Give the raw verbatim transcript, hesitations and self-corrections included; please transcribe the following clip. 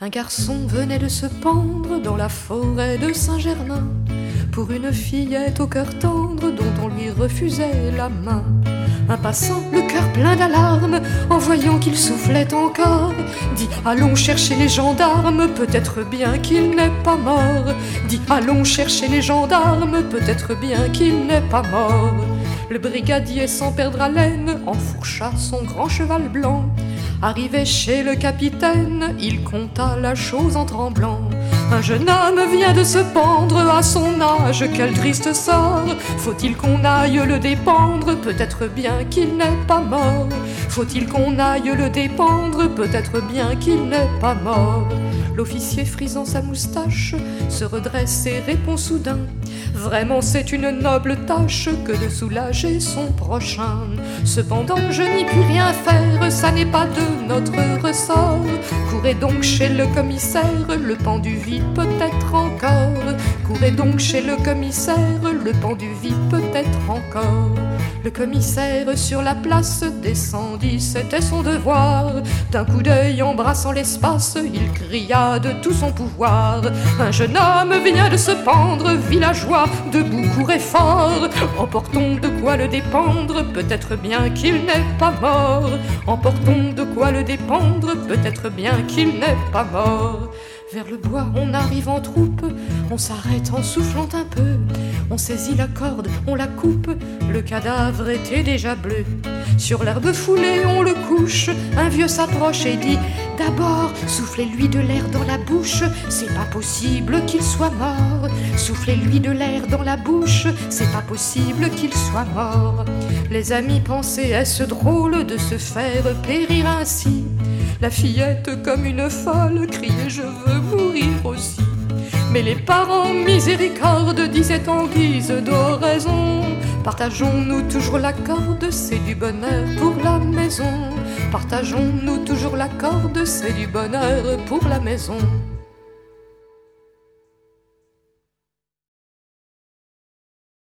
Un garçon venait de se pendre dans la forêt de Saint-Germain pour une fillette au cœur tendre dont on lui refusait la main. Un passant, le cœur plein d'alarmes, en voyant qu'il soufflait encore, dit « Allons chercher les gendarmes, peut-être bien qu'il n'est pas mort. » Dit « Allons chercher les gendarmes, peut-être bien qu'il n'est pas mort. » Le brigadier, sans perdre haleine, enfourcha son grand cheval blanc. Arrivé chez le capitaine, il conta la chose en tremblant. Un jeune homme vient de se pendre à son âge, quel triste sort. Faut-il qu'on aille le dépendre, peut-être bien qu'il n'est pas mort. Faut-il qu'on aille le dépendre, peut-être bien qu'il n'est pas mort. L'officier frisant sa moustache se redresse et répond soudain: vraiment c'est une noble tâche que de soulager son prochain. Cependant je n'y puis rien faire, ça n'est pas de notre ressort. Courez donc chez le commissaire, le pendu vit peut-être encore. Courez donc chez le commissaire, le pendu vit peut-être encore. Le commissaire sur la place descendit, c'était son devoir. D'un coup d'œil embrassant l'espace, il cria de tout son pouvoir: un jeune homme vient de se pendre, villageois, debout, courez fort. Emportons de quoi le dépendre, peut-être bien qu'il n'est pas mort. Emportons de quoi le dépendre, peut-être bien qu'il n'est pas mort. Vers le bois on arrive en troupe, on s'arrête en soufflant un peu. On saisit la corde, on la coupe, le cadavre était déjà bleu. Sur l'herbe foulée on le couche, un vieux s'approche et dit: d'abord soufflez-lui de l'air dans la bouche, c'est pas possible qu'il soit mort. Soufflez-lui de l'air dans la bouche, c'est pas possible qu'il soit mort. Les amis pensaient: est-ce drôle de se faire périr ainsi? La fillette comme une folle criait: je veux mourir aussi. Mais les parents miséricorde disaient en guise d'oraison: partageons-nous toujours la corde, c'est du bonheur pour la maison. Partageons-nous toujours la corde, c'est du bonheur pour la maison.